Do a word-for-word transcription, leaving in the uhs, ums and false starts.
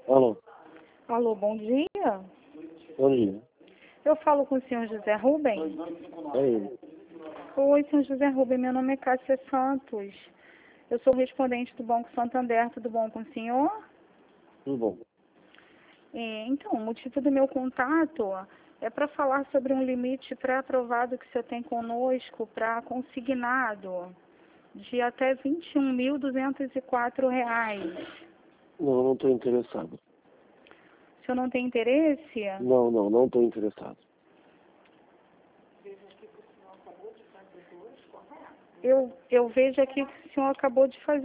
Alô, Alô, bom dia. bom dia. Eu falo com o senhor José Rubem. É ele. Oi, senhor José Rubem, meu nome é Cássia Santos. Eu sou respondente do Banco Santander, tudo bom com o senhor? Tudo bom. É, então, o motivo do meu contato é para falar sobre um limite pré-aprovado que o senhor tem conosco para consignado de até vinte e um mil duzentos e quatro reais. Não, não estou interessado. O senhor não tem interesse? Não, não, não estou interessado. Eu, eu vejo aqui que o senhor acabou de fazer